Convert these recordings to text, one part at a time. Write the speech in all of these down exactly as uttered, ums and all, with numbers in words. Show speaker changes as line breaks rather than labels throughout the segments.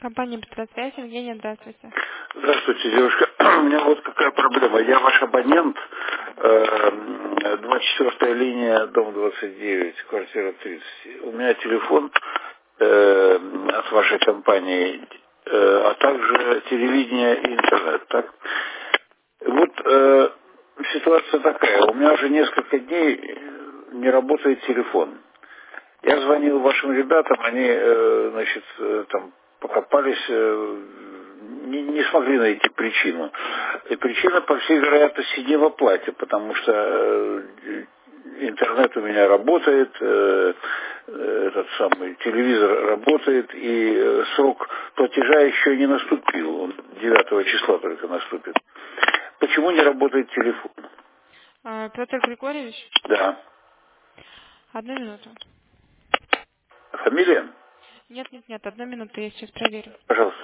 Компания «Петросвязь», Евгения, здравствуйте.
Здравствуйте, девушка. У меня вот какая проблема. Я ваш абонент, э, двадцать четвёртая линия, дом двадцать девять, квартира тридцать. У меня телефон э, от вашей компании, э, а также телевидение и интернет. Так? Вот э, ситуация такая. У меня уже несколько дней не работает телефон. Я звонил вашим ребятам, они, э, значит, э, там покопались, э, не, не смогли найти причину. И причина, по всей вероятности, не в оплате, потому что э, интернет у меня работает, э, э, этот самый телевизор работает, и э, срок платежа еще не наступил, он девятого числа только наступит. Почему не работает телефон?
А, Петр Григорьевич,
Да.
одну минуту.
Фамилия?
Нет, нет, нет, одну минуту, я сейчас проверю.
Пожалуйста.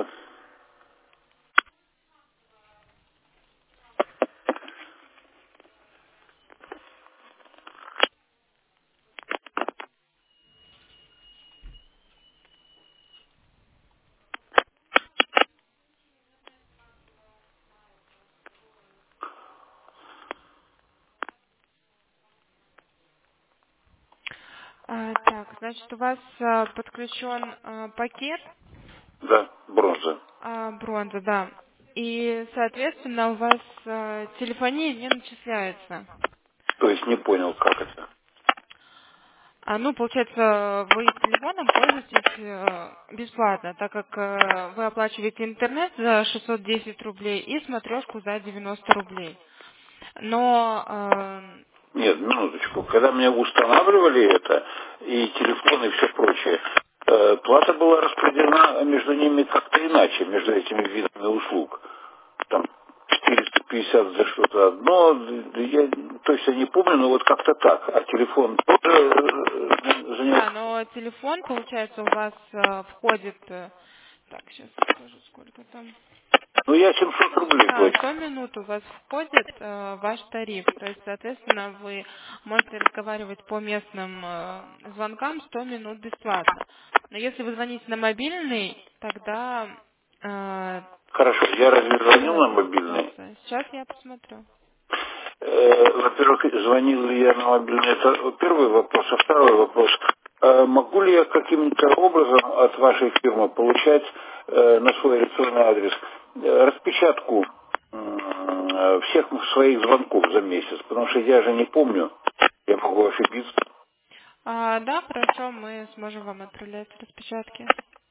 А, так, значит, у вас а, подключен а, пакет
Да, бронза.
а, бронза, да. И, соответственно, у вас а, телефония не начисляется.
То есть не понял, как это.
А, ну, получается, вы телефоном пользуетесь э, бесплатно, так как э, вы оплачиваете интернет за шестьсот десять рублей и смотрешку за девяносто рублей. Но э,
Нет, минуточку. Когда мне устанавливали это, и телефон, и все прочее, э, плата была распределена между ними как-то иначе, между этими видами услуг. Там четыреста пятьдесят за что-то одно, да я точно не помню, но вот как-то так. А телефон тоже э, занял.
да, но телефон, получается, у вас э, входит... э, так, сейчас скажу, сколько там.
Ну, я семьсот рублей
Да,
плачу.
сто минут у вас входит э, ваш тариф. То есть, соответственно, вы можете разговаривать по местным э, звонкам сто минут бесплатно. Но если вы звоните на мобильный, тогда э,
Хорошо, я разве звонил на
разная
мобильный?
ситуация. Сейчас я посмотрю.
Э, Во-первых, звонил ли я на мобильный, это первый вопрос. А второй вопрос, э, могу ли я каким-то образом от вашей фирмы получать э, на свой электронный адрес э, распечатку м, всех своих звонков за месяц? Потому что я же не помню, я могу ошибиться.
А, да, хорошо, мы сможем вам отправлять распечатки.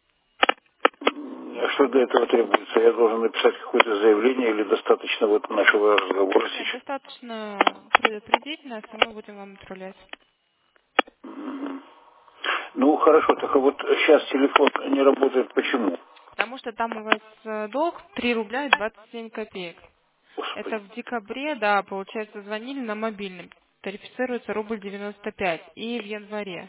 М, Что для этого требуется? Я должен написать какое-то заявление или достаточно вот нашего разговора
Нет,
сейчас?
достаточно предупредить нас, и мы будем вам отправлять.
Мгм. Ну, хорошо, только вот сейчас телефон не работает. Почему?
Потому что там у вас э, долг три рубля и двадцать семь копеек. Это
Господи.
в декабре, да, получается, звонили на мобильный. Тарифицируется рубль девяносто пять. И в январе.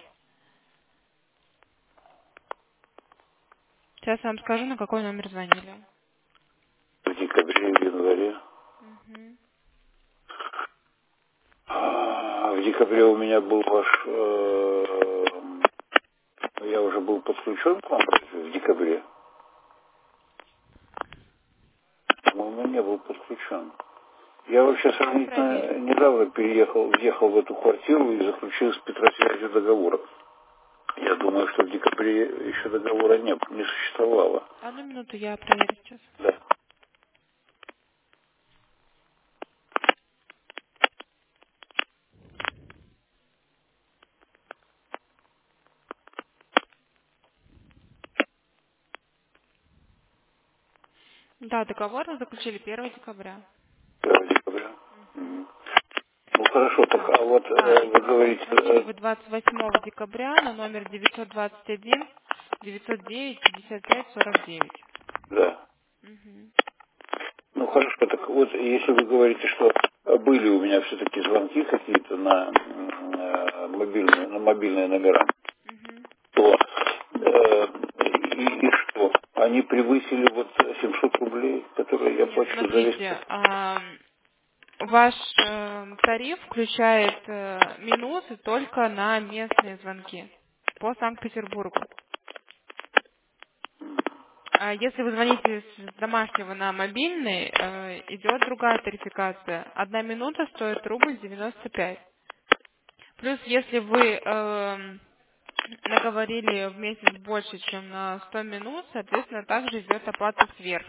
Сейчас я вам скажу, на какой номер звонили.
В декабре, в январе.
Мгм.
А, В декабре у меня был ваш... э, я уже был подключен к вам в декабре. По-моему, не был подключен. Я вообще
Я
сравнительно
проверю.
недавно переехал, въехал в эту квартиру и заключил с Петросвязью договор. Я думаю, что в декабре еще договора не, не существовало.
Одну минуту, я проверю сейчас.
Да.
Да, договор вы заключили первого декабря.
первого декабря.
Мгм.
Мгм. Ну хорошо, так,
Так,
а вот
да,
э, вы
и
говорите,
звонили
э,
вы двадцать восьмого декабря на номер девятьсот двадцать один девятьсот девять пятьдесят пять сорок девять.
да.
Мгм.
Ну хорошо, так вот, если вы говорите, что были у меня все-таки звонки какие-то на, м, э, мобильные, на мобильные номера,
Мгм.
то э, и, и что? Они превысили вот семьсот рублей, которые я
Нет,
плачу за весь...
смотрите, ам, ваш э, тариф включает э, минуты только на местные звонки по Санкт-Петербургу. А если вы звоните с домашнего на мобильный, э, идет другая тарификация. Одна минута стоит рубль девяносто пять. Плюс, если вы эм, наговорили в месяц больше, чем на сто минут, соответственно, также идет оплата сверх.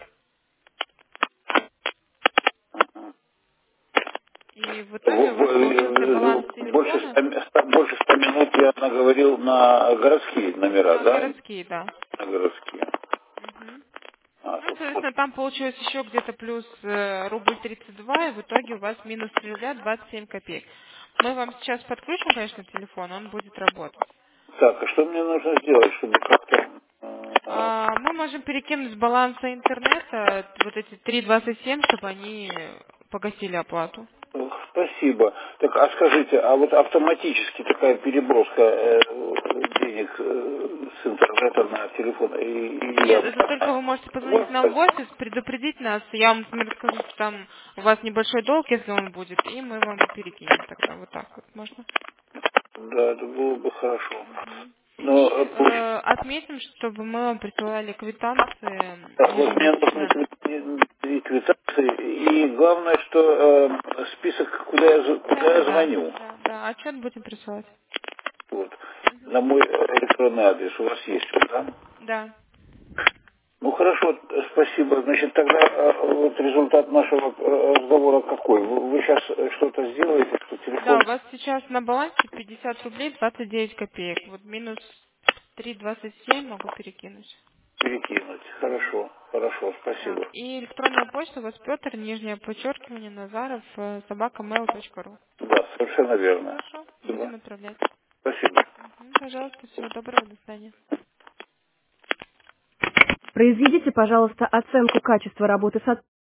И в итоге
В-
у вас получился баланс
в- Больше
телефона
ста, ста- больше ста минут я наговорил на городские номера,
на
да?
городские, да.
На городские.
Мгм.
А,
Ну,
тут вот,
соответственно, там получилось еще где-то плюс э, рубль тридцать два, и в итоге у вас минус три рубля двадцать семь копеек. Мы вам сейчас подключим, конечно, телефон, он будет работать.
так, а что мне нужно сделать, чтобы как-то... э,
А, мы можем перекинуть с баланса интернета вот эти три двадцать семь, чтобы они погасили оплату.
Ох, спасибо. Так, а скажите, а вот автоматически такая переброска э, денег э, с интернета на телефон, и, и
Нет,
я...
это только вы можете позвонить
Вот,
нам в офис, предупредить нас. Я вам например, скажу, что там у вас небольшой долг, если он будет, и мы вам перекинем тогда. Вот так вот можно.
да, это было бы хорошо.
Мгм.
Но
И
э, получ-
э, отметим, чтобы мы вам присылали квитанции
так, вот мне нужны
ежемесячно.
кви- и квитанции, и главное, что э, список, куда я, з- куда
Да,
я
да,
звоню.
да, да. Отчет будем присылать.
Вот. На мой электронный адрес у вас есть, да?
Да.
Ну хорошо, э, спасибо. Значит, тогда э, вот результат нашего э, разговора какой? Вы, вы сейчас что-то сделаете, что
Да,
телефон
у вас сейчас на балансе пятьдесят рублей двадцать девять копеек. Вот минус три двадцать семь могу перекинуть.
перекинуть. Хорошо, хорошо,
Так,
спасибо.
и электронная почта у вас Петр, нижнее подчеркивание, Назаров, э, собака mail точка ру.
Да, совершенно верно.
Хорошо,
Спасибо.
будем отправлять.
Спасибо.
Мгм, пожалуйста, всего доброго, до свидания.
Произведите, пожалуйста, оценку качества работы сотрудника.